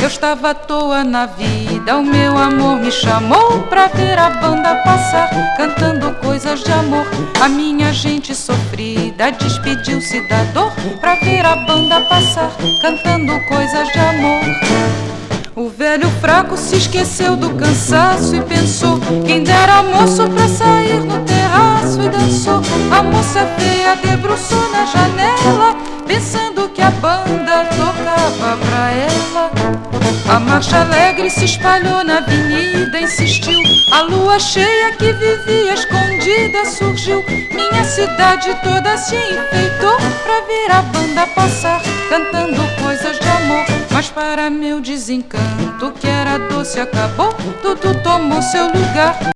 estava à toa na vida, o meu amor me chamou pra ver a banda passar, cantando coisas de amor. A minha gente sofrida despediu-se da dor pra ver a banda passar, cantando coisas de amor. O velho fraco se esqueceu do cansaço e pensou: quem dera moço pra sair no terraço, e dançou. A moça feia debruçou na janela, pensando que a banda tocava pra ela. A marcha alegre se espalhou na avenida, insistiu. A lua cheia que vivia escondida surgiu. Minha cidade toda se enfeitou pra ver a banda passar, cantando coisas de amor. Mas para meu desencanto, o que era doce acabou, tudo tomou seu lugar.